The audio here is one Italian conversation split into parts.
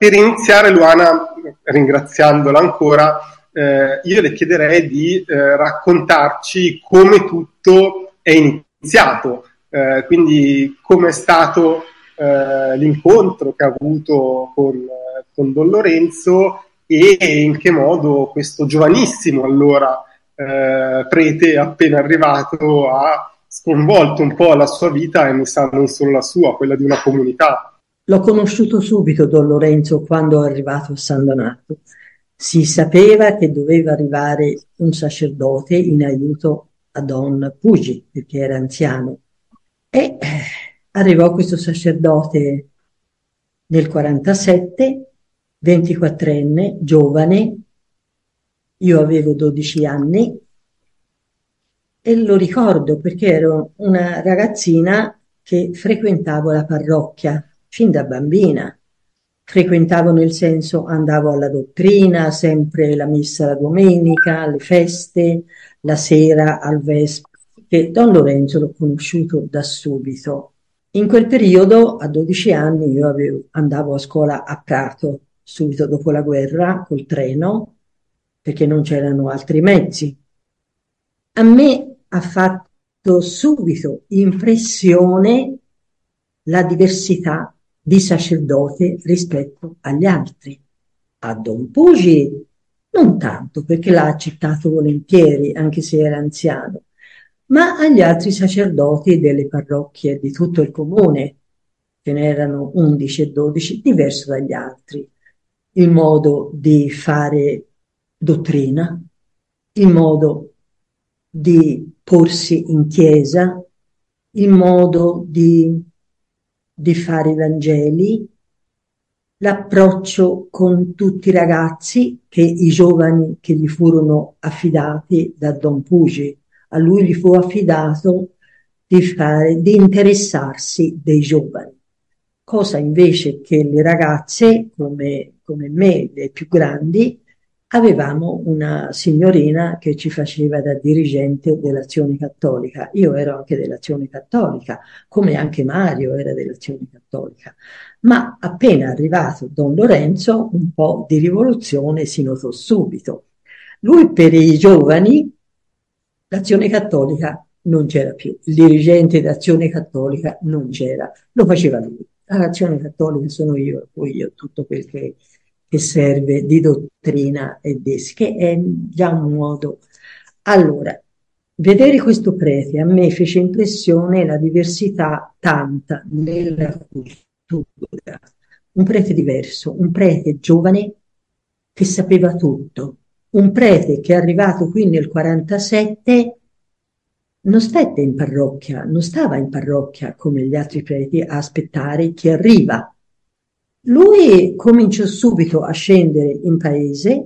Per iniziare, Luana, ringraziandola ancora, io le chiederei di raccontarci come tutto è iniziato, quindi come è stato l'incontro che ha avuto con Don Lorenzo e in che modo questo giovanissimo allora prete appena arrivato ha sconvolto un po' la sua vita e mi sa non solo la sua, quella di una comunità. L'ho conosciuto subito Don Lorenzo quando è arrivato a San Donato. Si sapeva che doveva arrivare un sacerdote in aiuto a Don Pugi, perché era anziano. E arrivò questo sacerdote nel 47, 24enne, giovane, io avevo 12 anni e lo ricordo perché ero una ragazzina che frequentavo la parrocchia fin da bambina. Frequentavo nel senso andavo alla dottrina, sempre la messa la domenica, le feste, la sera al Vespa. E Don Lorenzo l'ho conosciuto da subito. In quel periodo, a 12 anni, andavo a scuola a Prato, subito dopo la guerra, col treno, perché non c'erano altri mezzi. A me ha fatto subito impressione la diversità di sacerdote rispetto agli altri. A Don Pugi non tanto, perché l'ha accettato volentieri, anche se era anziano, ma agli altri sacerdoti delle parrocchie di tutto il comune, ce n'erano 11 e 12, diverso dagli altri. Il modo di fare dottrina, il modo di porsi in chiesa, il modo di fare i Vangeli, l'approccio con tutti i ragazzi, che i giovani che gli furono affidati da Don Pugi. A lui gli fu affidato di interessarsi dei giovani, cosa invece che le ragazze, come me, le più grandi, avevamo una signorina che ci faceva da dirigente dell'Azione Cattolica. Io ero anche dell'Azione Cattolica, come anche Mario era dell'Azione Cattolica. Ma appena arrivato Don Lorenzo, un po' di rivoluzione si notò subito. Lui per i giovani, l'Azione Cattolica non c'era più, il dirigente d'Azione Cattolica non c'era, lo faceva lui. L'Azione Cattolica sono io, poi io tutto quel che serve di dottrina e che è già un modo. Allora, vedere questo prete a me fece impressione la diversità tanta nella cultura. Un prete diverso, un prete giovane che sapeva tutto, un prete che è arrivato qui nel 47 non stette in parrocchia, non stava in parrocchia come gli altri preti a aspettare chi arriva. Lui cominciò subito a scendere in paese,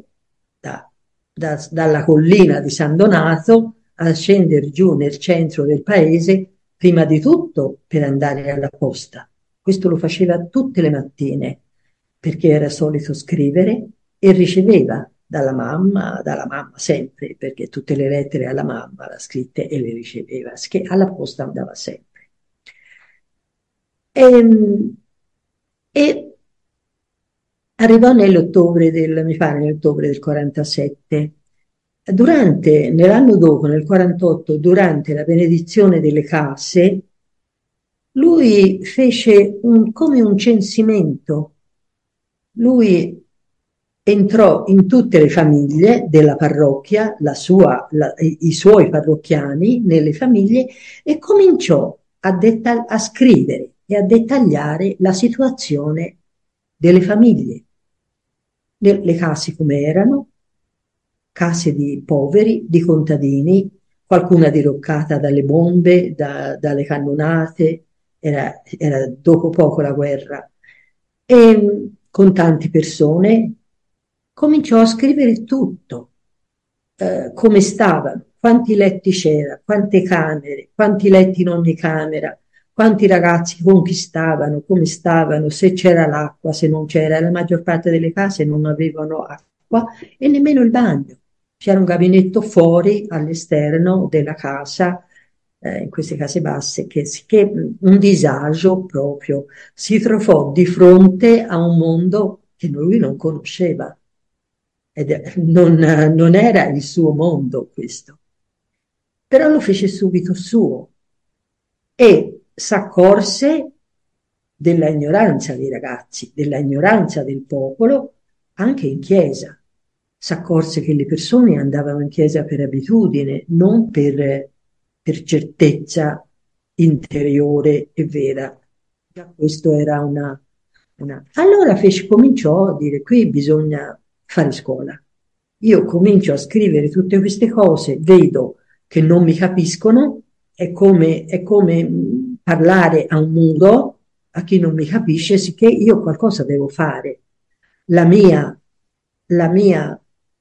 dalla collina di San Donato, a scendere giù nel centro del paese, prima di tutto per andare alla posta. Questo lo faceva tutte le mattine, perché era solito scrivere e riceveva dalla mamma sempre, perché tutte le lettere alla mamma le scritte e le riceveva, che alla posta andava sempre. E arrivò mi pare nell'ottobre del 47. Nell'anno dopo, nel 48, durante la benedizione delle case, lui fece come un censimento. Lui entrò in tutte le famiglie della parrocchia, i suoi parrocchiani nelle famiglie e cominciò a scrivere e a dettagliare la situazione delle famiglie, le case come erano, case di poveri, di contadini, qualcuna diroccata dalle bombe, dalle cannonate, era dopo poco la guerra, e con tante persone cominciò a scrivere tutto, come stavano, quanti letti c'era, quante camere, quanti letti in ogni camera, quanti ragazzi conquistavano, come stavano, se c'era l'acqua, se non c'era. La maggior parte delle case non avevano acqua e nemmeno il bagno. C'era un gabinetto fuori all'esterno della casa, in queste case basse, che un disagio proprio. Si trovò di fronte a un mondo che lui non conosceva. Non era il suo mondo questo, però lo fece subito suo e s'accorse della ignoranza dei ragazzi, della ignoranza del popolo, anche in chiesa. S'accorse che le persone andavano in chiesa per abitudine, non per certezza interiore e vera. Già questo era Allora cominciò a dire, qui bisogna fare scuola. Io comincio a scrivere tutte queste cose, vedo che non mi capiscono, è come parlare a un muro, a chi non mi capisce, sicché io qualcosa devo fare. La mia, la mia,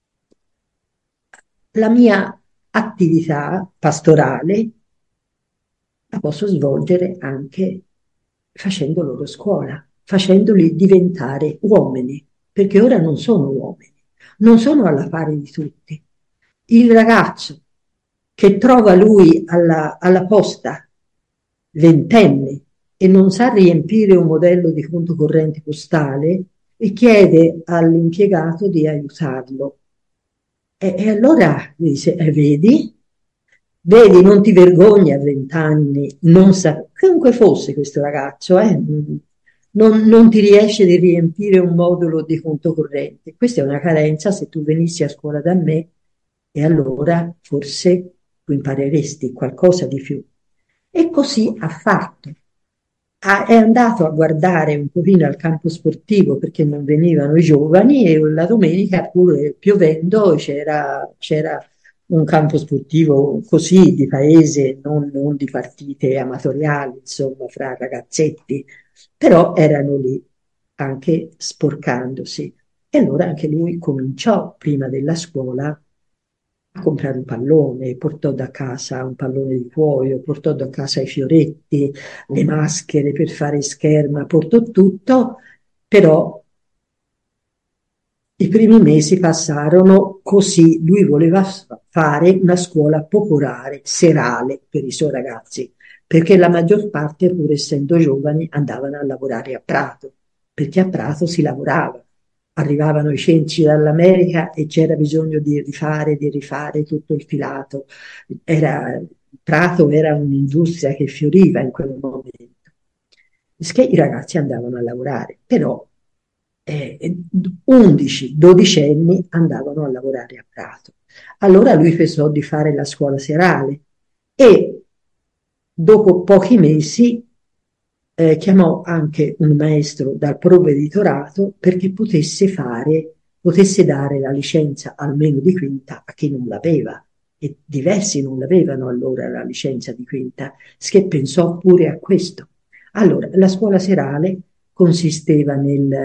la mia attività pastorale la posso svolgere anche facendo loro scuola, facendoli diventare uomini, perché ora non sono uomini, non sono alla pari di tutti. Il ragazzo che trova lui alla posta, ventenne, e non sa riempire un modello di conto corrente postale e chiede all'impiegato di aiutarlo. E allora dice, vedi, non ti vergogni a 20 anni, non sa, chiunque fosse questo ragazzo, non ti riesce di riempire un modulo di conto corrente. Questa è una carenza, se tu venissi a scuola da me, e allora forse tu impareresti qualcosa di più. E così ha fatto. È andato a guardare un pochino al campo sportivo perché non venivano i giovani e la domenica, pure piovendo, c'era un campo sportivo così di paese, non di partite amatoriali, insomma, fra ragazzetti, però erano lì anche sporcandosi. E allora anche lui cominciò prima della scuola a comprare un pallone, portò da casa un pallone di cuoio, portò da casa i fioretti, le maschere per fare scherma, portò tutto, però i primi mesi passarono così, lui voleva fare una scuola popolare, serale per i suoi ragazzi, perché la maggior parte, pur essendo giovani, andavano a lavorare a Prato, perché a Prato si lavorava. Arrivavano i cenci dall'America e c'era bisogno di rifare tutto il filato. Prato era un'industria che fioriva in quel momento. Che i ragazzi andavano a lavorare, però 11, 12 anni andavano a lavorare a Prato. Allora lui pensò di fare la scuola serale e dopo pochi mesi chiamò anche un maestro dal provveditorato perché potesse dare la licenza almeno di quinta a chi non l'aveva. E diversi non l'avevano allora la licenza di quinta, che pensò pure a questo. Allora, la scuola serale consisteva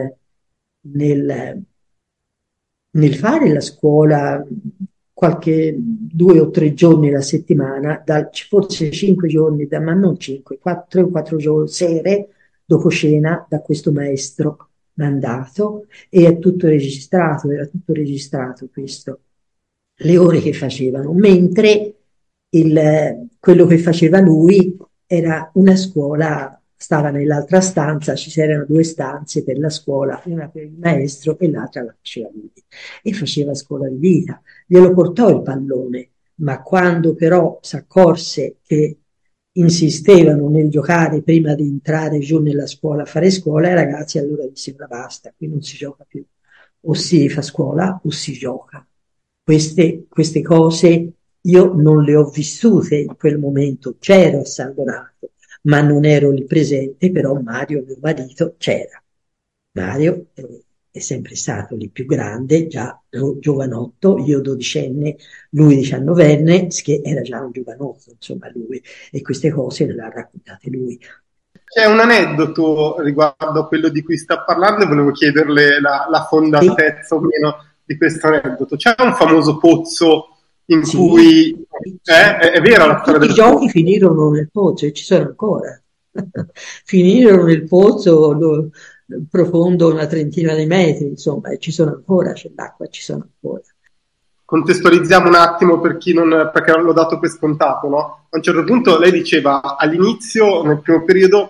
nel, nel fare la scuola qualche 2 o 3 giorni alla settimana, forse 5 giorni, ma non 5, 3 o 4 giorni, sere, dopo cena, da questo maestro mandato, e è tutto registrato, era tutto registrato questo, le ore che facevano, mentre quello che faceva lui era una scuola, stava nell'altra stanza, ci c'erano 2 stanze per la scuola, una per il maestro e l'altra la faceva lui. E faceva scuola di vita, glielo portò il pallone, ma quando però si accorse che insistevano nel giocare prima di entrare giù nella scuola a fare scuola, i ragazzi allora dissero basta, qui non si gioca più, o si fa scuola o si gioca. Queste cose io non le ho vissute in quel momento, c'ero a San Donato, ma non ero lì presente, però Mario, mio marito, c'era. Mario è sempre stato lì più grande, già giovanotto, io dodicenne, lui 19enne, che era già un giovanotto, insomma lui, e queste cose le ha raccontate lui. C'è un aneddoto riguardo a quello di cui sta parlando e volevo chiederle la Sì, fondatezza o meno di questo aneddoto. C'è un famoso pozzo in sì, cui sì. è vera la storia Tutti i del giochi pozzo. finirono nel pozzo e ci sono ancora. Finirono nel pozzo profondo una trentina di metri, insomma, e ci sono ancora, c'è l'acqua, ci sono ancora. Contestualizziamo un attimo per chi non, perché l'ho dato per scontato, no? A un certo punto lei diceva all'inizio, nel primo periodo,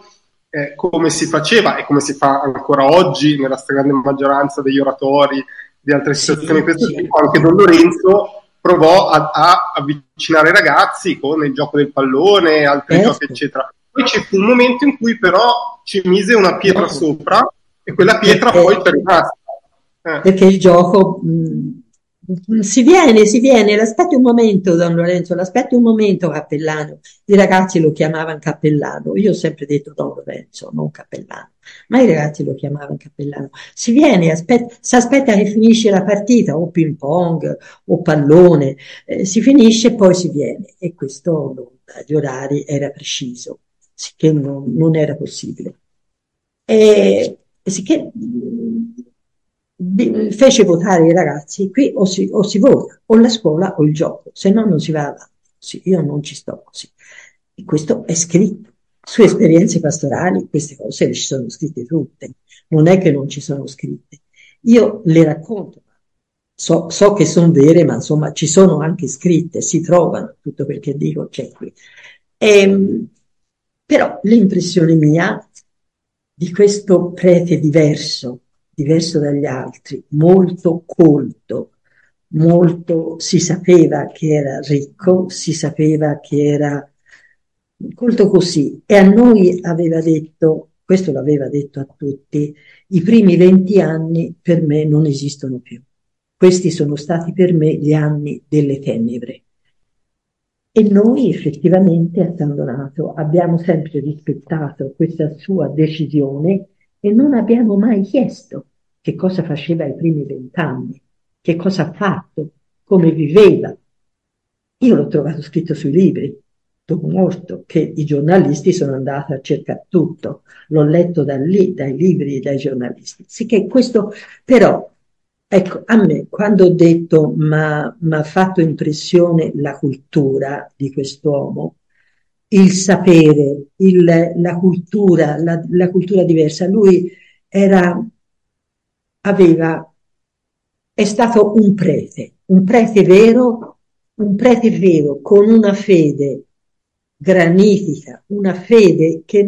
come si faceva e come si fa ancora oggi nella stragrande maggioranza degli oratori di altre situazioni di Sì, questo sì, tipo, anche Don Lorenzo provò a avvicinare i ragazzi con il gioco del pallone, altri giochi, certo. eccetera. Poi ci fu un momento in cui però ci mise una pietra No, sopra e quella pietra poi perché c'è rimasta. Eh. perché il gioco si viene, l'aspetti un momento, Don Lorenzo, l'aspetti un momento, cappellano. I ragazzi lo chiamavano cappellano, io ho sempre detto Don Lorenzo, non cappellano, ma i ragazzi lo chiamavano cappellano. Si viene, si aspetta che finisce la partita, o ping pong, o pallone, si finisce e poi si viene. E questo gli orari era preciso, sicché non era possibile. E sicché fece votare i ragazzi, qui o si vota, o la scuola o il gioco, se no non si va avanti. Sì, io non ci sto così. E questo è scritto. Su esperienze pastorali queste cose le ci sono scritte tutte, non è che non ci sono scritte. Io le racconto, so che sono vere, ma insomma ci sono anche scritte, si trovano, tutto quel che dico c'è qui. Però l'impressione mia di questo prete diverso, diverso dagli altri, molto colto, molto, si sapeva che era ricco, si sapeva che era colto così. E a noi aveva detto, questo l'aveva detto a tutti, i primi 20 anni per me non esistono più. Questi sono stati per me gli anni delle tenebre. E noi effettivamente a San Donato abbiamo sempre rispettato questa sua decisione e non abbiamo mai chiesto che cosa faceva ai primi 20 anni, che cosa ha fatto, come viveva. Io l'ho trovato scritto sui libri, dopo morto, che i giornalisti sono andati a cercare tutto. L'ho letto da lì, dai libri e dai giornalisti. Sicché questo, però, ecco, a me, quando ho detto, ma ha fatto impressione la cultura di quest'uomo, il sapere, la cultura diversa. Lui era, aveva, è stato un prete vero, un prete vero con una fede granitica, una fede che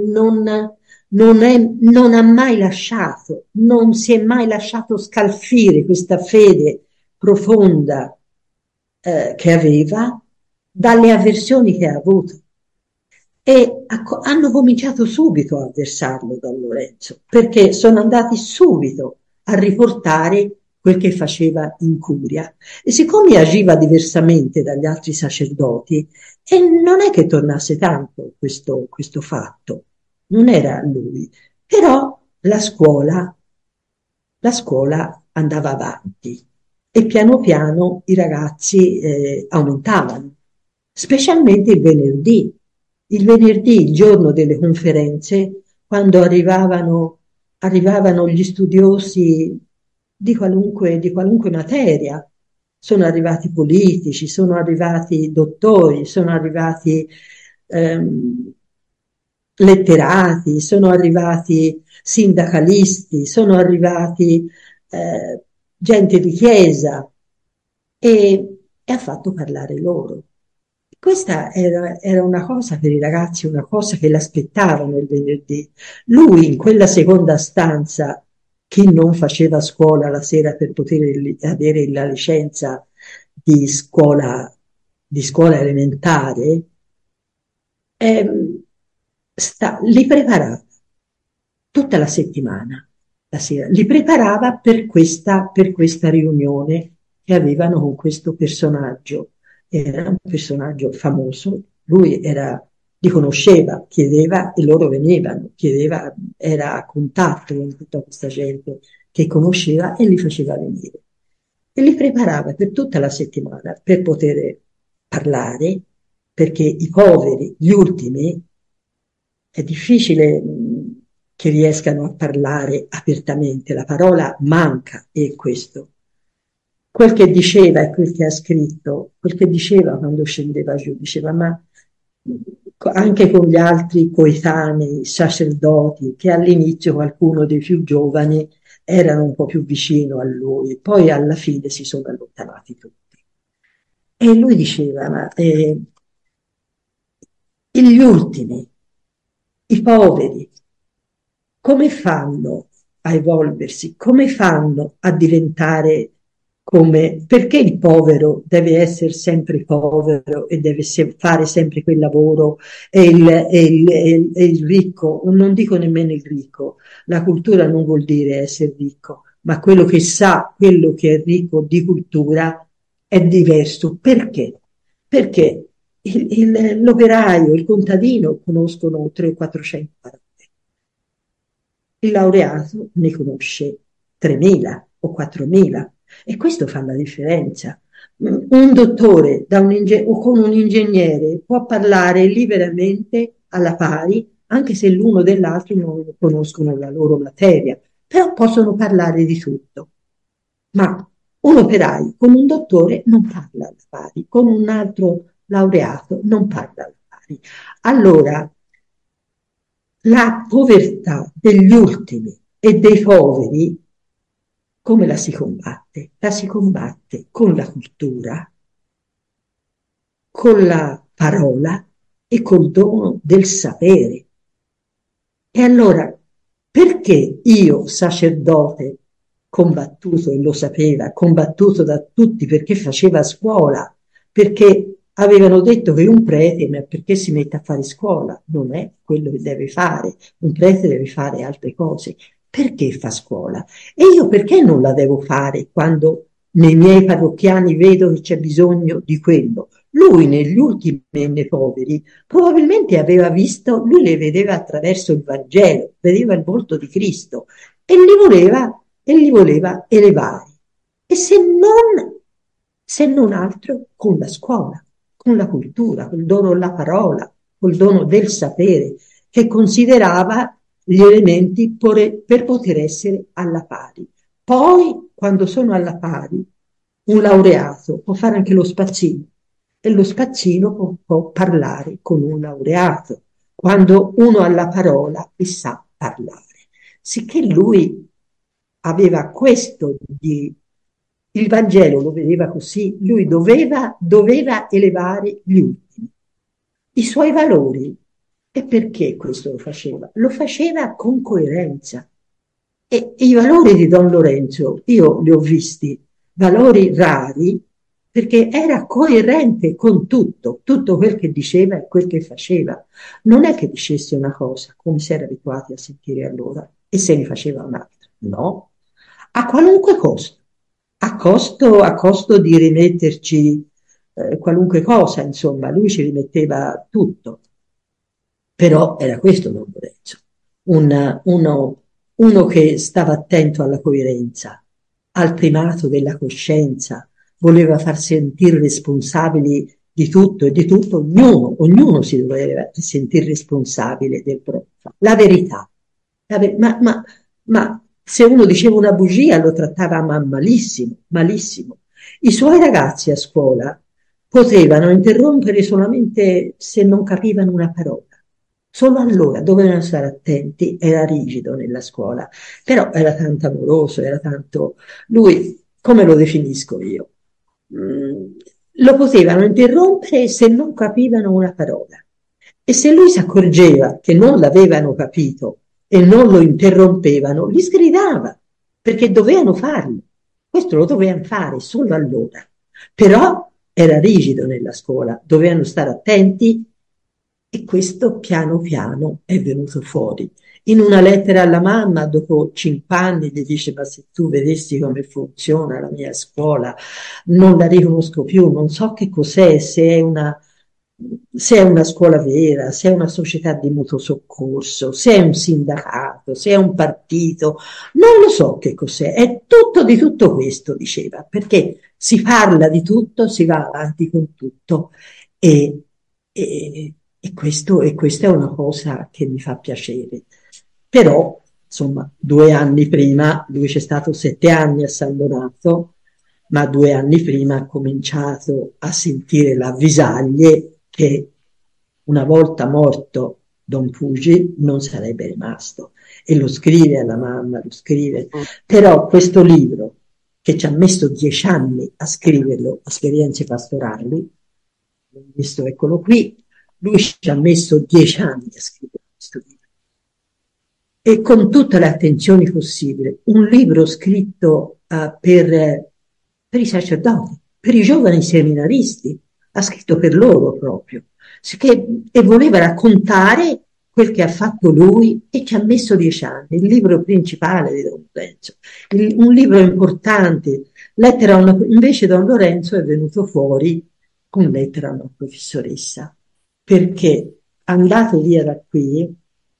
non ha mai lasciato, non si è mai lasciato scalfire questa fede profonda che aveva dalle avversioni che ha avuto. E hanno cominciato subito a avversarlo da Lorenzo, perché sono andati subito a riportare quel che faceva in curia. E siccome agiva diversamente dagli altri sacerdoti, e non è che tornasse tanto questo fatto, non era lui, però la scuola andava avanti e piano piano i ragazzi aumentavano, specialmente il venerdì. Il venerdì, il giorno delle conferenze, quando arrivavano gli studiosi di qualunque materia, sono arrivati politici, sono arrivati dottori, sono arrivati ehm, letterati, sono arrivati sindacalisti, sono arrivati gente di chiesa e ha fatto parlare loro. Questa era una cosa per i ragazzi, una cosa che l'aspettavano il venerdì. Lui in quella seconda stanza, chi non faceva scuola la sera per poter avere la licenza di scuola, di scuola elementare, ehm, li preparava tutta la settimana, la sera, li preparava per questa riunione che avevano con questo personaggio. Era un personaggio famoso, lui era, li conosceva, chiedeva e loro venivano, chiedeva, era a contatto con tutta questa gente che conosceva e li faceva venire. E li preparava per tutta la settimana per poter parlare, perché i poveri, gli ultimi, è difficile che riescano a parlare apertamente, la parola manca e questo. Quel che diceva e quel che ha scritto, quel che diceva quando scendeva giù, diceva ma anche con gli altri coetanei, sacerdoti, che all'inizio qualcuno dei più giovani erano un po' più vicino a lui, poi alla fine si sono allontanati tutti. E lui diceva, gli ultimi, i poveri, come fanno a evolversi? Come fanno a diventare come... Perché il povero deve essere sempre povero e deve fare sempre quel lavoro e il ricco, non dico nemmeno il ricco, la cultura non vuol dire essere ricco, ma quello che sa, quello che è ricco di cultura è diverso. Perché? Perché l'operaio, il contadino conoscono 300 o 400 parole, il laureato ne conosce 3.000 o 4.000 e questo fa la differenza. Un dottore o con un ingegnere può parlare liberamente alla pari, anche se l'uno dell'altro non conoscono la loro materia, però possono parlare di tutto. Ma un operaio con un dottore non parla alla pari, con un altro laureato non parla alla pari. Allora, la povertà degli ultimi e dei poveri, come la si combatte? La si combatte con la cultura, con la parola e col dono del sapere. E allora, perché io, sacerdote, combattuto, e lo sapeva, combattuto da tutti perché faceva scuola, perché avevano detto che un prete, ma perché si mette a fare scuola? Non è quello che deve fare, un prete deve fare altre cose. Perché fa scuola? E io perché non la devo fare quando nei miei parrocchiani vedo che c'è bisogno di quello? Lui negli ultimi e nei poveri probabilmente aveva visto, lui le vedeva attraverso il Vangelo, vedeva il volto di Cristo e li voleva elevare. E se non altro con la scuola, con la cultura, col dono della parola, col dono del sapere, che considerava gli elementi per poter essere alla pari. Poi, quando sono alla pari, un laureato può fare anche lo spazzino e lo spazzino può parlare con un laureato quando uno ha la parola e sa parlare. Sicché lui aveva questo il Vangelo lo vedeva così, lui doveva elevare gli ultimi, i suoi valori. E perché questo lo faceva? Lo faceva con coerenza. E i valori di Don Lorenzo, io li ho visti, valori rari, perché era coerente con tutto, tutto quel che diceva e quel che faceva. Non è che dicesse una cosa, come si era abituati a sentire allora, e se ne faceva un'altra. No, a qualunque costo, a costo di rimetterci qualunque cosa, insomma, lui ci rimetteva tutto. Però era questo Don Lorenzo, uno che stava attento alla coerenza, al primato della coscienza, voleva far sentire responsabili di tutto e di tutto ognuno si doveva sentire responsabile del proprio. La verità. Ma se uno diceva una bugia lo trattava malissimo, malissimo. I suoi ragazzi a scuola potevano interrompere solamente se non capivano una parola. Solo allora dovevano stare attenti, era rigido nella scuola, però era tanto amoroso, era tanto... Lui, come lo definisco io? Lo potevano interrompere se non capivano una parola. E se lui si accorgeva che non l'avevano capito e non lo interrompevano, li sgridava, perché dovevano farlo. Questo lo dovevano fare solo allora. Però era rigido nella scuola, dovevano stare attenti e questo piano piano è venuto fuori. In una lettera alla mamma, dopo 5 anni, gli dice: ma se tu vedessi come funziona la mia scuola, non la riconosco più, non so che cos'è, se è una scuola vera, se è una società di mutuo soccorso, se è un sindacato, se è un partito, non lo so che cos'è, è tutto di tutto questo, diceva, perché si parla di tutto, si va avanti con tutto e, e questa è una cosa che mi fa piacere. Però, insomma, 2 anni prima, lui c'è stato 7 anni a San Donato, ma 2 anni prima ha cominciato a sentire l'avvisaglie che una volta morto Don Fugi non sarebbe rimasto. E lo scrive alla mamma, lo scrive. Però questo libro, che ci ha messo 10 anni a scriverlo, Esperienze pastorali, visto, eccolo qui, lui ci ha messo 10 anni a scrivere questo libro. e con tutte le attenzioni possibili, un libro scritto per i sacerdoti, per i giovani seminaristi, ha scritto per loro proprio, e voleva raccontare quel che ha fatto lui e ci ha messo 10 anni, il libro principale di Don Lorenzo, un libro importante, invece Don Lorenzo è venuto fuori con lettera a una professoressa, perché andato via da qui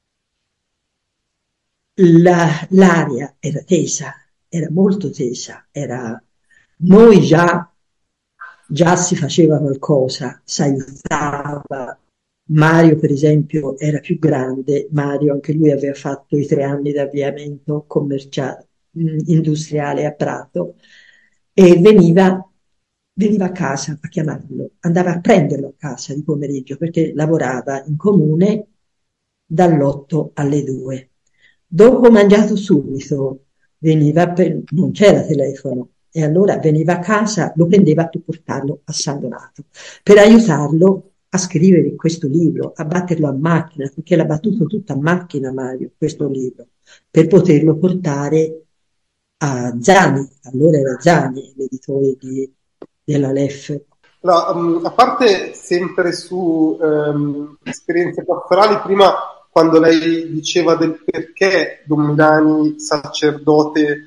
l'aria era tesa, era molto tesa, noi già si faceva qualcosa, si aiutava. Mario, per esempio, era più grande. Mario, anche lui aveva fatto i 3 anni di avviamento commerciale, industriale a Prato e veniva a casa a chiamarlo, andava a prenderlo a casa di pomeriggio perché lavorava in comune dall'8 alle 2. Dopo mangiato subito, non c'era telefono, e allora veniva a casa, lo prendeva per portarlo a San Donato, per aiutarlo a scrivere questo libro, a batterlo a macchina, perché l'ha battuto tutto a macchina Mario, questo libro, per poterlo portare a Zani, allora era Zani, l'editore della LEF. No, a parte sempre su esperienze pastorali, prima quando lei diceva del perché Don Milani, sacerdote,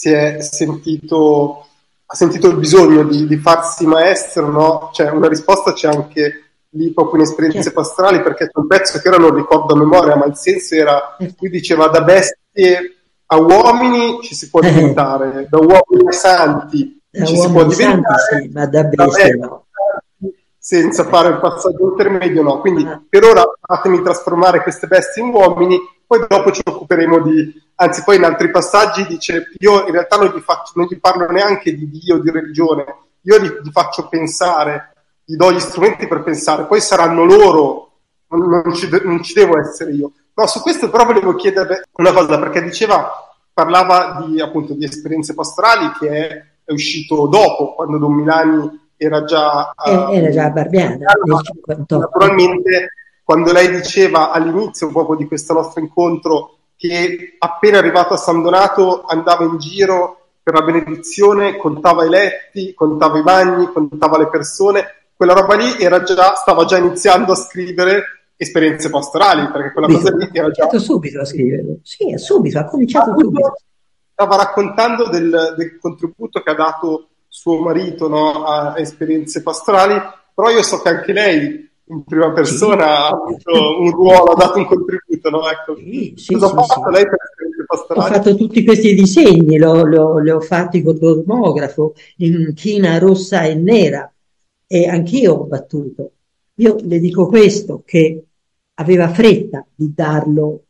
ha sentito il bisogno di farsi maestro, no? Cioè, una risposta c'è anche lì proprio in esperienze pastorali, perché c'è un pezzo che ora non ricordo a memoria, ma il senso era, lui diceva, da bestie a uomini ci si può diventare, da uomini a santi ci si può diventare, santi, sì, ma da bestie no. Senza fare il passaggio intermedio, no. Quindi per ora fatemi trasformare queste bestie in uomini, poi dopo ci occuperemo anzi poi in altri passaggi dice, io in realtà non gli parlo neanche di Dio, di religione, io gli faccio pensare, gli do gli strumenti per pensare, poi saranno loro, non ci devo essere io. No, su questo però volevo chiedere una cosa, perché parlava appunto di esperienze pastorali che è uscito dopo, quando Don Milani era già a Barbiana nel 58. Naturalmente, quando lei diceva all'inizio proprio di questo nostro incontro che appena arrivato a San Donato andava in giro per la benedizione, contava i letti, contava i bagni, contava le persone, quella roba lì stava già iniziando a scrivere esperienze pastorali, perché quella cosa lì era già... subito a scriverlo, sì, subito, ha cominciato subito. Stava raccontando del contributo che ha dato suo marito, no, a esperienze pastorali, però io so che anche lei in prima persona ha avuto un ruolo, ha dato un contributo, no? Ecco. Cosa ha fatto lei per esperienze pastorali? Ho fatto tutti questi disegni, li ho fatti col tomografo in china rossa e nera, e anch'io ho battuto. Io le dico questo, che aveva fretta di darlo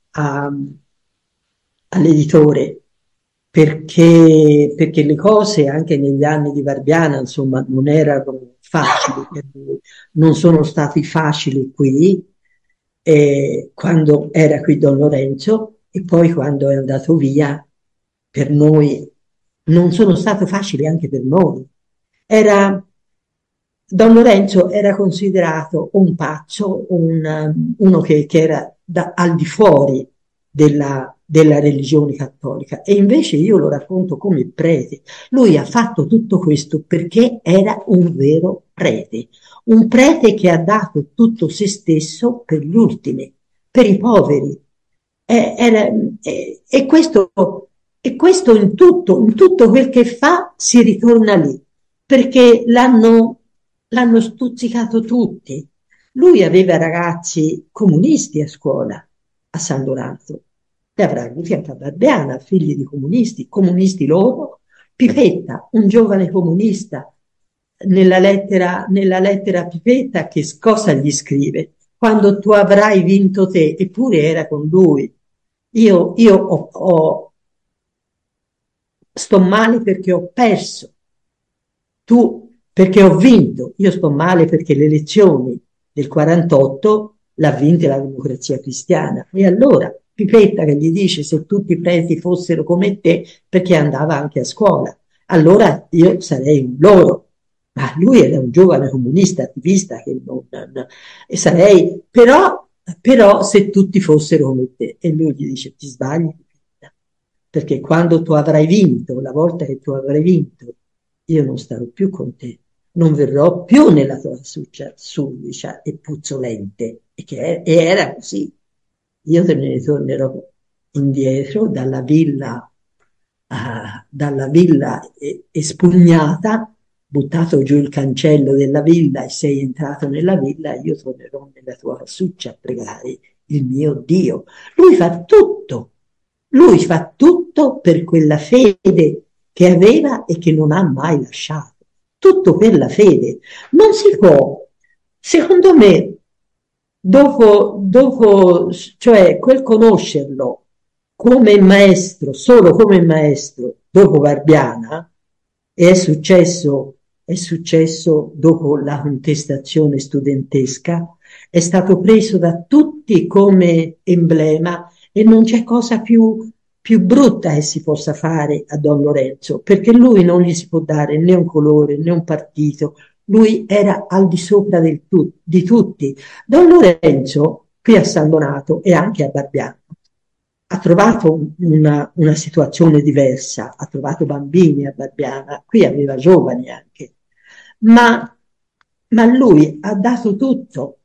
all'editore, perché le cose anche negli anni di Barbiana, insomma, non erano facili per lui, non sono stati facili qui, quando era qui Don Lorenzo, e poi quando è andato via, per noi non sono state facili anche per noi. Don Lorenzo era considerato un pazzo, uno che era al di fuori della religione cattolica, e invece io lo racconto come prete. Lui ha fatto tutto questo perché era un vero prete, un prete che ha dato tutto se stesso per gli ultimi, per i poveri. E questo in tutto quel che fa si ritorna lì, perché l'hanno stuzzicato tutti. Lui aveva ragazzi comunisti a scuola, a San Donato, li avrà avuti anche a Barbiana, figli di comunisti loro. Pipetta, un giovane comunista, nella lettera a Pipetta, che cosa gli scrive? Quando tu avrai vinto te, eppure era con lui. Io sto male perché ho perso, tu perché ho vinto, io sto male perché le elezioni del 48 l'ha vinta la Democrazia Cristiana. E allora Pipetta che gli dice, se tutti i preti fossero come te, perché andava anche a scuola, allora io sarei un loro. Ma lui era un giovane comunista attivista, però però se tutti fossero come te. E lui gli dice, ti sbagli, perché quando tu avrai vinto, la volta che tu avrai vinto, io non starò più con te, non verrò più nella tua sudicia e puzzolente. E era così. Io te ne tornerò indietro dalla villa espugnata, buttato giù il cancello della villa e sei entrato nella villa, io tornerò nella tua casuccia a pregare il mio Dio. Lui fa tutto, lui fa tutto per quella fede che aveva e che non ha mai lasciato. Tutto per la fede. Non si può, secondo me, cioè quel conoscerlo come maestro, solo come maestro, dopo Barbiana, e è successo dopo la contestazione studentesca, è stato preso da tutti come emblema e non c'è cosa più brutta che si possa fare a Don Lorenzo, perché lui non gli si può dare né un colore né un partito, lui era al di sopra di tutti. Don Lorenzo, qui a San Donato e anche a Barbiano, ha trovato una situazione diversa, ha trovato bambini a Barbiana, qui aveva giovani anche, ma, ma lui ha dato tutto.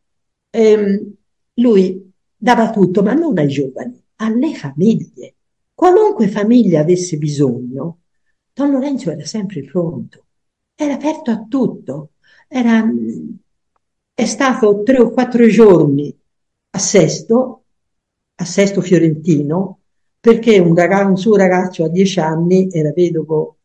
Lui dava tutto, ma non ai giovani, alle famiglie. Qualunque famiglia avesse bisogno, Don Lorenzo era sempre pronto, era aperto a tutto. Era, è stato 3 o 4 giorni a Sesto, a Sesto Fiorentino, perché un suo ragazzo a 10 anni era vedovo,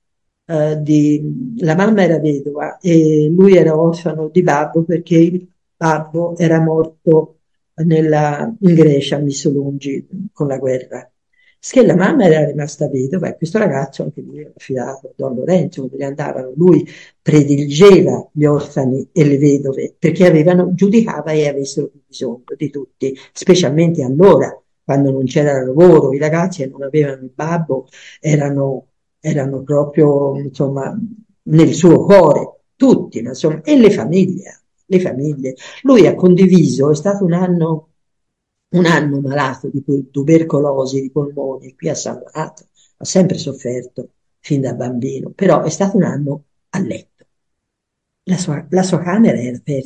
la mamma era vedova e lui era orfano di babbo perché il babbo era morto in Grecia, a Missolungi, con la guerra. Che la mamma era rimasta vedova e questo ragazzo, anche lui era affidato a Don Lorenzo, dove andavano. Lui prediligeva gli orfani e le vedove perché giudicava e avessero bisogno di tutti, specialmente allora, quando non c'era lavoro, i ragazzi che non avevano il babbo erano proprio, insomma, nel suo cuore, tutti, ma insomma, e le famiglie, le famiglie. Lui ha condiviso, è stato un anno malato di tubercolosi di polmoni qui a San Donato, ha sempre sofferto fin da bambino, però è stato un anno a letto. La sua camera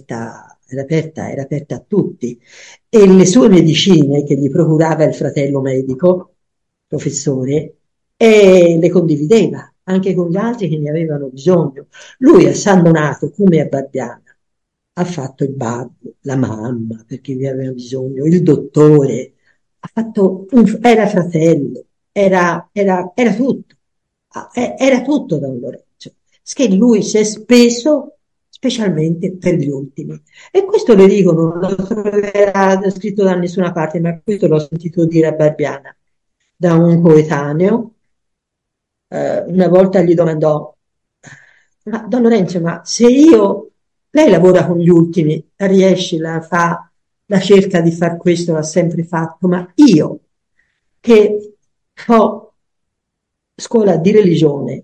era aperta a tutti e le sue medicine che gli procurava il fratello medico, professore, e le condivideva anche con gli altri che ne avevano bisogno. Lui a San Donato, come a Barbiana, ha fatto il babbo, la mamma, perché ne aveva bisogno, il dottore, era fratello, era tutto, era tutto da un Lorenzo, che lui si è speso specialmente per gli ultimi. E questo lo dicono, non lo troverà scritto da nessuna parte, ma questo l'ho sentito dire a Barbiana, da un coetaneo. Una volta gli domandò, ma Don Lorenzo, ma se lei lavora con gli ultimi, riesce, la cerca di far questo, l'ha sempre fatto, ma io che ho scuola di religione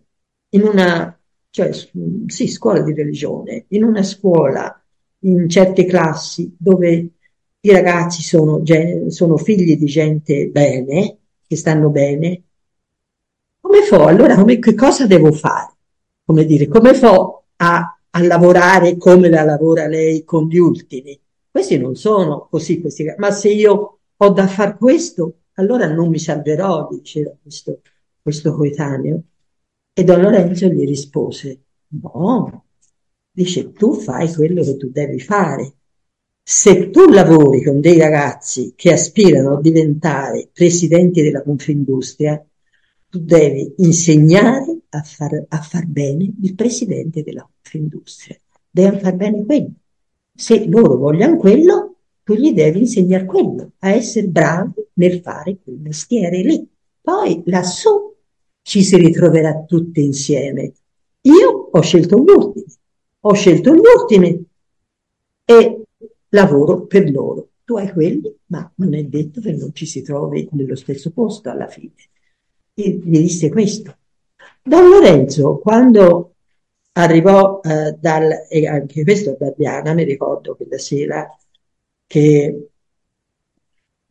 cioè sì, scuola di religione, in una scuola, in certe classi dove i ragazzi sono figli di gente bene, che stanno bene, come fo? Allora, che cosa devo fare? Come dire, come fo a lavorare come la lavora lei con gli ultimi? Questi non sono così, ma se io ho da far questo, allora non mi salverò, diceva questo coetaneo. E Don Lorenzo gli rispose, no, dice, tu fai quello che tu devi fare. Se tu lavori con dei ragazzi che aspirano a diventare presidenti della Confindustria, tu devi insegnare a far bene il presidente della Confindustria. Devi far bene quello. Se loro vogliono quello, tu gli devi insegnare quello, a essere bravi nel fare quel mestiere lì. Poi lassù ci si ritroverà tutti insieme. Io ho scelto gli ultimi e lavoro per loro. Tu hai quelli, ma non è detto che non ci si trovi nello stesso posto alla fine. E gli disse questo. Don Lorenzo, quando arrivò e anche questo a Barbiana, mi ricordo quella sera che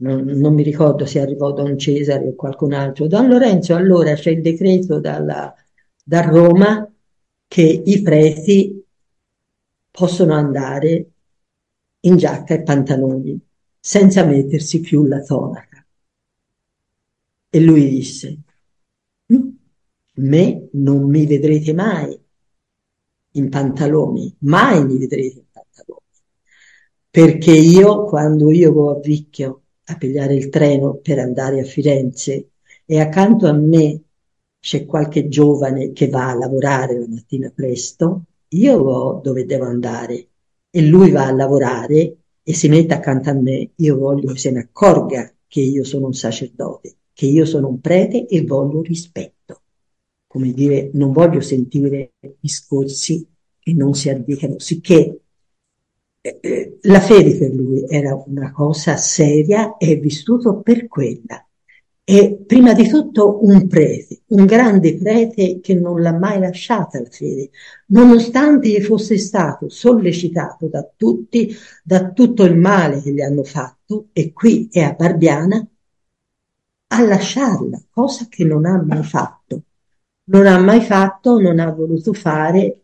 non mi ricordo se arrivò Don Cesare o qualcun altro. Don Lorenzo, allora c'è il decreto da Roma che i preti possono andare in giacca e pantaloni senza mettersi più la tonaca. E lui disse, me non mi vedrete mai in pantaloni, mai mi vedrete in pantaloni, perché io, quando io vado a Vicchio a pigliare il treno per andare a Firenze e accanto a me c'è qualche giovane che va a lavorare la mattina presto, io vo dove devo andare e lui va a lavorare e si mette accanto a me, io voglio che se ne accorga che io sono un sacerdote, che io sono un prete e voglio rispetto. Come dire, non voglio sentire discorsi che non si addicano, sicché la fede per lui era una cosa seria e è vissuto per quella. E prima di tutto un prete, un grande prete che non l'ha mai lasciata la fede, nonostante fosse stato sollecitato da tutti, da tutto il male che gli hanno fatto, e qui è a Barbiana, a lasciarla, cosa che non ha mai fatto. Non ha mai fatto, non ha voluto fare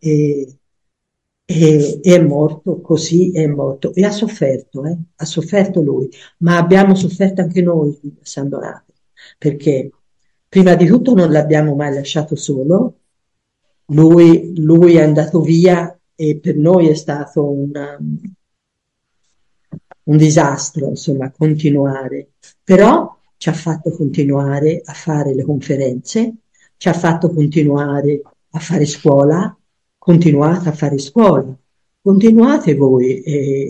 e è morto così, è morto. E ha sofferto lui, ma abbiamo sofferto anche noi qui a San Donato, perché prima di tutto non l'abbiamo mai lasciato solo, lui è andato via e per noi è stato un disastro, insomma, continuare, però ci ha fatto continuare a fare le conferenze, ci ha fatto continuare a fare scuola, continuate a fare scuola, continuate voi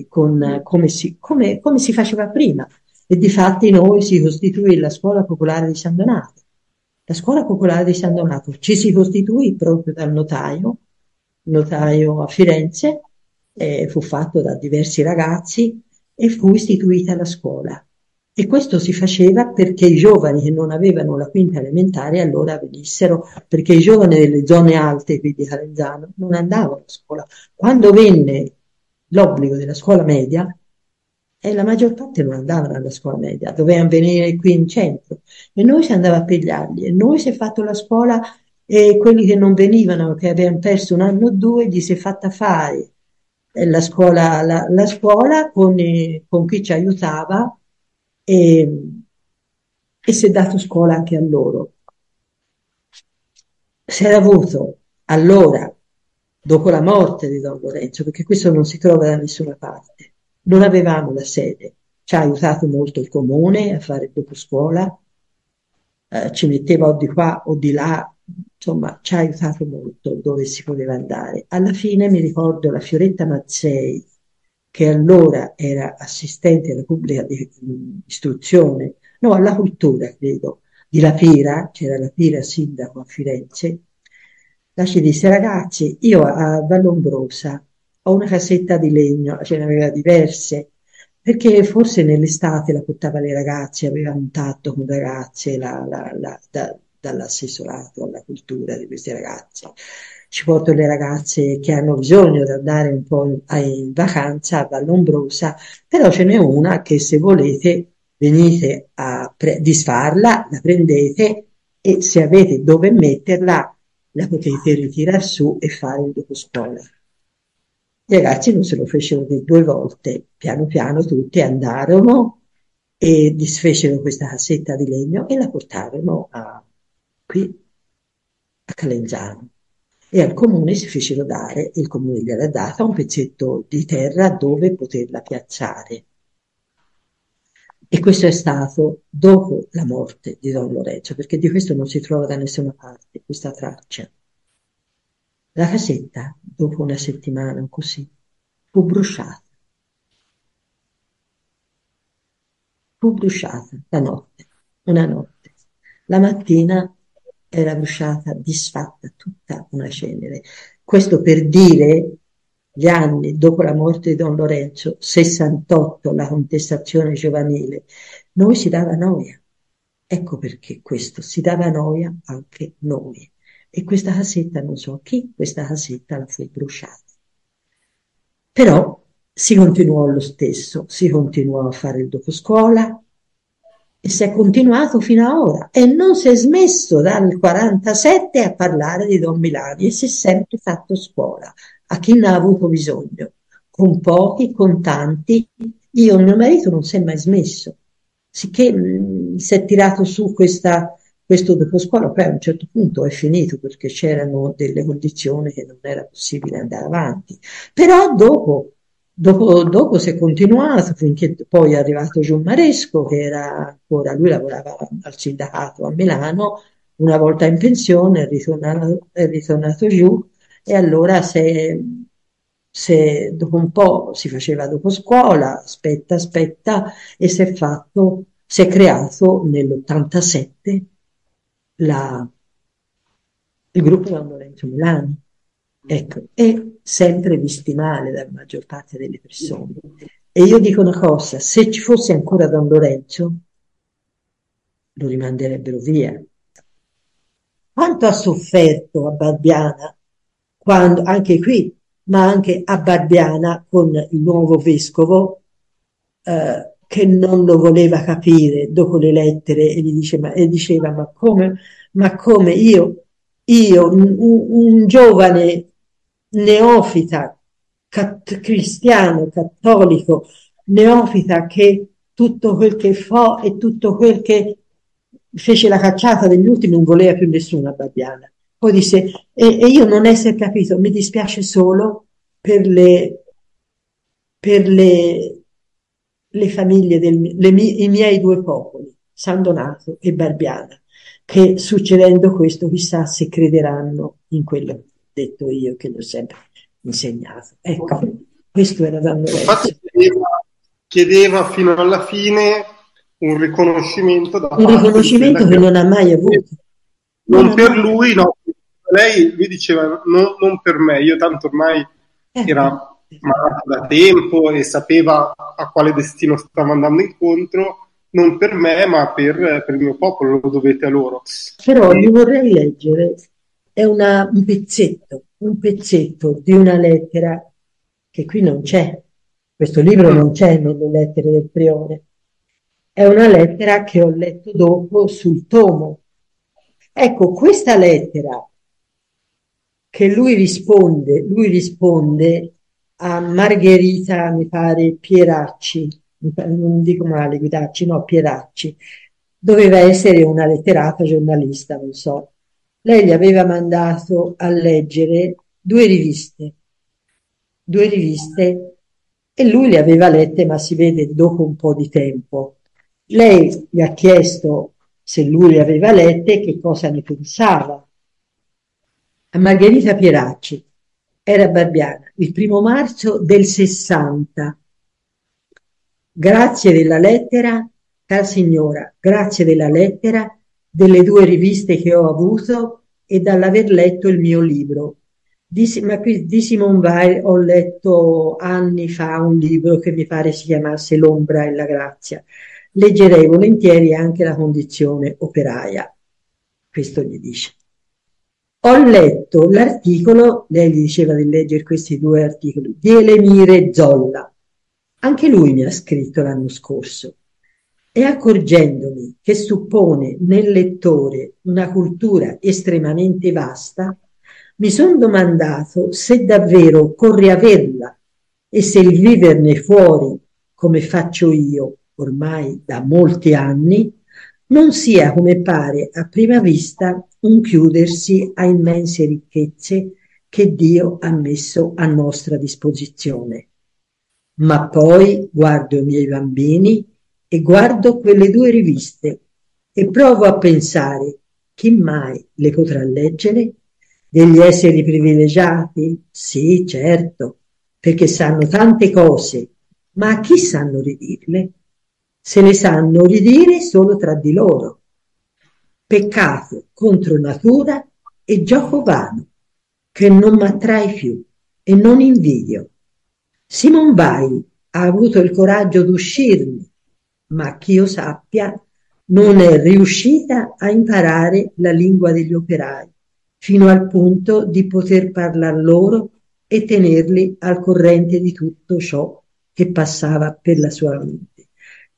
come si faceva prima. E difatti noi si costituì la scuola popolare di San Donato. La scuola popolare di San Donato ci si costituì proprio dal notaio a Firenze, fu fatto da diversi ragazzi e fu istituita la scuola. E questo si faceva perché i giovani che non avevano la quinta elementare allora venissero, perché i giovani delle zone alte, quindi Calenzano, non andavano a scuola. Quando venne l'obbligo della scuola media, e la maggior parte non andavano alla scuola media, dovevano venire qui in centro e noi si andava a pigliarli e noi si è fatto la scuola e quelli che non venivano, che avevano perso un anno o due, gli si è fatta fare la scuola con chi ci aiutava e, e si è dato scuola anche a loro. Si era avuto allora, dopo la morte di Don Lorenzo, perché questo non si trova da nessuna parte, non avevamo la sede, ci ha aiutato molto il comune a fare dopo scuola, ci metteva o di qua o di là, insomma ci ha aiutato molto dove si poteva andare. Alla fine mi ricordo la Fioretta Mazzei, che allora era assistente alla pubblica istruzione, no, alla cultura, credo, di La Pira, c'era La Pira sindaco a Firenze, la ci disse, ragazzi, io a Vallombrosa ho una casetta di legno, ce ne aveva diverse, perché forse nell'estate la portava le ragazze, aveva un tatto con ragazze dall'assessorato alla cultura di questi ragazzi. Ci porto le ragazze che hanno bisogno di andare un po' in vacanza a Vallombrosa, però ce n'è una che se volete venite a disfarla, la prendete e se avete dove metterla la potete ritirare su e fare il doposcuola. I ragazzi non se lo fecero che due volte, piano piano tutti andarono e disfecero questa cassetta di legno e la portarono qui a Calenzano. E al comune si fecero dare, il comune gliel'ha data, un pezzetto di terra dove poterla piazzare. E questo è stato dopo la morte di Don Lorenzo, perché di questo non si trova da nessuna parte, questa traccia. La casetta, dopo una settimana o così, fu bruciata la notte, una notte. La mattina era bruciata, disfatta, tutta una cenere. Questo per dire gli anni dopo la morte di Don Lorenzo, 68, la contestazione giovanile, noi si dava noia. Ecco perché questo, si dava noia anche noi. E questa casetta, non so chi, questa casetta la fu bruciata. Però si continuò lo stesso, si continuò a fare il doposcuola, E si è continuato fino a ora e non si è smesso dal 47 a parlare di Don Milani e si è sempre fatto scuola a chi ne ha avuto bisogno, con pochi, con tanti. Io, mio marito non si è mai smesso, sicché si è tirato su questo dopo scuola, poi a un certo punto è finito perché c'erano delle condizioni che non era possibile andare avanti. Però dopo si è continuato finché poi è arrivato Giummaresco, che era ancora, lui lavorava al sindacato a Milano, una volta in pensione è ritornato giù e allora dopo un po' si faceva dopo scuola, aspetta, e si è creato nell'87 la, il gruppo Don Lorenzo Milani. Ecco, e sempre visti male dalla maggior parte delle persone. E io dico una cosa, se ci fosse ancora Don Lorenzo, lo rimanderebbero via. Quanto ha sofferto a Barbiana, quando, anche qui, ma anche a Barbiana con il nuovo vescovo, che non lo voleva capire dopo le lettere e, e diceva, ma come io un giovane neofita, cristiano, cattolico, neofita che tutto quel che fa e tutto quel che fece la cacciata degli ultimi non voleva più nessuno a Babbiana. Poi disse, e io non essere capito, mi dispiace solo per le famiglie, i miei due popoli, San Donato e Barbiana, che succedendo questo chissà se crederanno in quello che ho detto io, che l'ho sempre insegnato. Ecco, questo era Dan Lorenzo. Infatti chiedeva fino alla fine un riconoscimento da Un parte di quella riconoscimento che che non ha mai avuto. Non non ha per mai lui, no, lui diceva non per me, io tanto ormai era avuto. malato da tempo e sapeva a quale destino stava andando incontro, non per me, ma per il mio popolo, lo dovete a loro. Però gli E, vorrei leggere, è un pezzetto di una lettera che qui non c'è, questo libro non c'è nelle lettere del priore, è una lettera che ho letto dopo sul tomo. Ecco, questa lettera che lui risponde a Margherita, mi pare, Pieracci, non dico male, Guidacci, no, Pieracci, doveva essere una letterata giornalista, non so. Lei gli aveva mandato a leggere due riviste e lui le aveva lette, ma si vede dopo un po' di tempo. Lei gli ha chiesto se lui le aveva lette e che cosa ne pensava. A Margherita Pieracci, era Barbiana, il 1° marzo del 60. Grazie della lettera, cara signora, grazie della lettera, delle due riviste che ho avuto e dall'aver letto il mio libro. Ma qui di Simone Weil ho letto anni fa un libro che mi pare si chiamasse L'ombra e la grazia. Leggerei volentieri anche la condizione operaia. Questo gli dice. Ho letto l'articolo, lei gli diceva di leggere questi due articoli, di Elemire Zolla. Anche lui mi ha scritto l'anno scorso. E accorgendomi che suppone nel lettore una cultura estremamente vasta, mi sono domandato se davvero occorre averla e se il viverne fuori, come faccio io ormai da molti anni, non sia come pare a prima vista un chiudersi a immense ricchezze che Dio ha messo a nostra disposizione. Ma poi guardo i miei bambini e guardo quelle due riviste e provo a pensare chi mai le potrà leggere? Degli esseri privilegiati? Sì, certo, perché sanno tante cose, ma a chi sanno ridirle? Se le sanno ridire solo tra di loro. Peccato contro natura e gioco vano, che non m'attrai più e non invidio. Simone Weil ha avuto il coraggio d'uscirne, ma ch'io sappia non è riuscita a imparare la lingua degli operai, fino al punto di poter parlar loro e tenerli al corrente di tutto ciò che passava per la sua mente.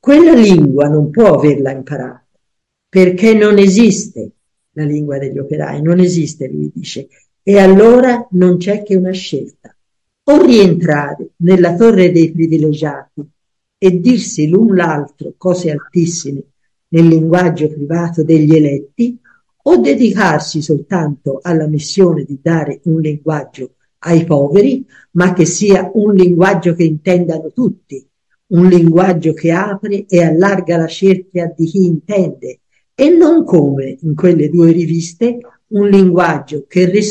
quella lingua non può averla imparata, perché non esiste la lingua degli operai, non esiste, lui dice, e allora non c'è che una scelta, o rientrare nella torre dei privilegiati e dirsi l'un l'altro cose altissime nel linguaggio privato degli eletti, o dedicarsi soltanto alla missione di dare un linguaggio ai poveri, ma che sia un linguaggio che intendano tutti, un linguaggio che apre e allarga la cerchia di chi intende, e non come in quelle due riviste un linguaggio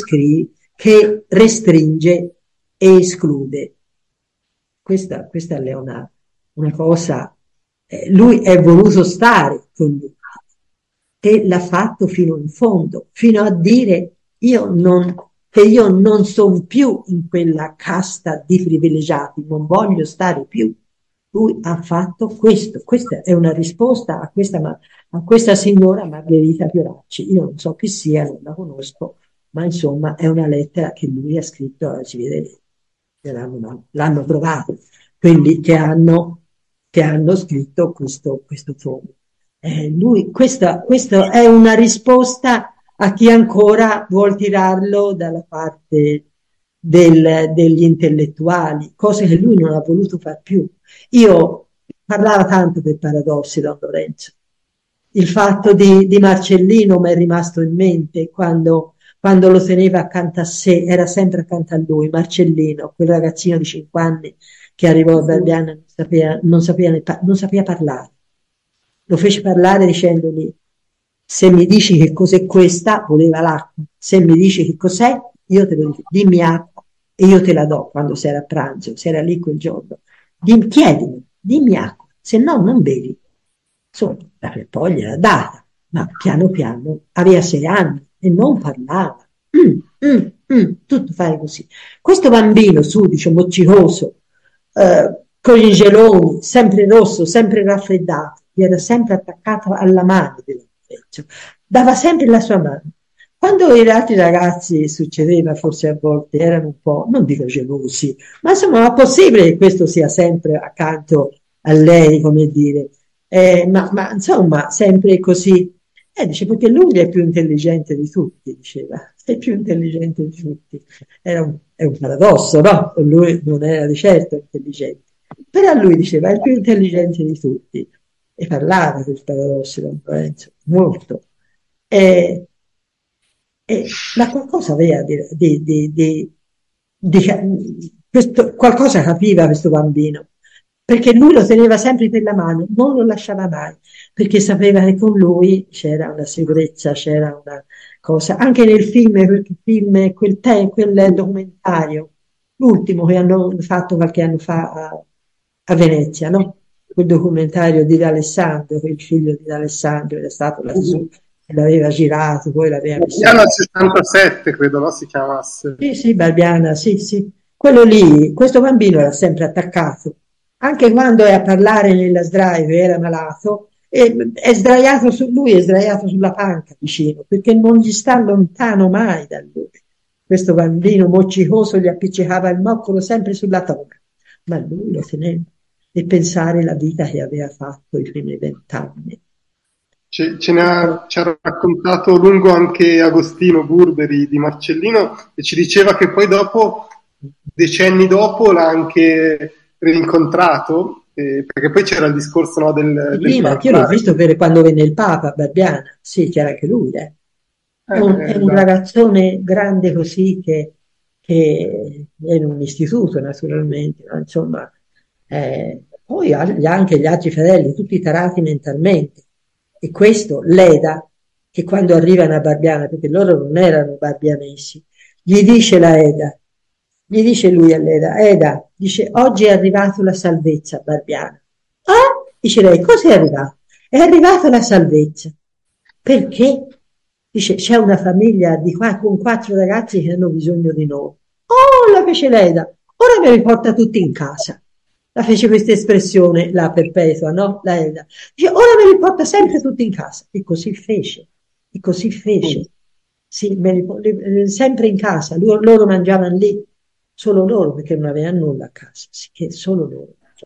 che restringe e esclude. Questa è una cosa, lui è voluto stare con lui e l'ha fatto fino in fondo, fino a dire che io non sono più in quella casta di privilegiati, non voglio stare più. Lui ha fatto questo. Questa è una risposta a questa signora Margherita Pioracci. Io non so chi sia, non la conosco, ma insomma è una lettera che lui ha scritto, si vede che l'hanno trovato, quelli che hanno scritto questo tomo. Questa è una risposta a chi ancora vuol tirarlo dalla parte degli intellettuali, cose che lui non ha voluto far più. Io parlava tanto per paradossi, Don Lorenzo. Il fatto di Marcellino mi è rimasto in mente quando lo teneva accanto a sé, era sempre accanto a lui, Marcellino, quel ragazzino di 5 anni che arrivò a Barbiana e non sapeva parlare. Lo fece parlare dicendogli: se mi dici che cos'è questa, voleva l'acqua, se mi dici che cos'è, io te lo dico, dimmi acqua e io te la do quando si era a pranzo, si era lì quel giorno. Chiedimi, dimmi acqua, se no non bevi. Insomma, poi gliela data, ma piano piano aveva 6 anni e non parlava. Tutto fare così. Questo bambino sudicio, moccioso, con gli geloni, sempre rosso, sempre raffreddato, gli era sempre attaccato alla mano dell'Orecchio, dava sempre la sua mano. Quando agli altri ragazzi succedeva, forse a volte erano un po', non dico gelosi, ma insomma, è possibile che questo sia sempre accanto a lei, come dire, ma insomma, sempre così. Dice, perché lui è più intelligente di tutti, diceva, è più intelligente di tutti. È un paradosso, no? Lui non era di certo intelligente, però lui diceva, è il più intelligente di tutti. E parlava del paradosso, Don Lorenzo, molto. E, ma qualcosa aveva qualcosa capiva questo bambino, perché lui lo teneva sempre per la mano, non lo lasciava mai, perché sapeva che con lui c'era una sicurezza, c'era una cosa. Anche nel quel documentario, l'ultimo che hanno fatto qualche anno fa a Venezia, no? Quel documentario di D'Alessandro, il figlio di D'Alessandro era stato lassù, e l'aveva girato, poi l'aveva messo Piano 67, credo, no? Si chiamasse. sì, sì, Barbiana, sì, sì. Quello lì, questo bambino era sempre attaccato. Anche quando è a parlare nella sdraio, era malato, è sdraiato su lui, è sdraiato sulla panca vicino, perché non gli sta lontano mai da lui. Questo bambino moccicoso gli appiccicava il moccolo sempre sulla toga, ma lui lo teneva. E pensare la vita che aveva fatto i primi 20 anni. Ci ha raccontato lungo anche Agostino Burberi di Marcellino e ci diceva che poi dopo, decenni dopo, l'ha anche rincontrato, perché poi c'era il discorso, no, del Prima, che io l'ho parlare. visto quando venne il Papa a Barbiana, sì, c'era anche lui, eh. È un Esatto. ragazzone grande così che è in un istituto naturalmente, ma insomma, poi anche gli altri fratelli, tutti tarati mentalmente. E questo Leda, che quando arrivano a Barbiana, perché loro non erano barbianesi, gli dice la Eda, gli dice lui all'Eda, Eda, dice, oggi è arrivato la salvezza a Barbiana. Ah, dice lei, cos'è arrivato? È arrivata la salvezza. Perché? Dice, c'è una famiglia con 4 ragazzi che hanno bisogno di noi. Oh, la fece Leda, ora me li porta tutti in casa. La fece questa espressione, la perpetua, no? La Leda. Dice, ora me li porta sempre tutti in casa. E così fece, e così fece. Sì, sempre in casa, loro mangiavano lì, solo loro perché non avevano nulla a casa, sì, che solo loro.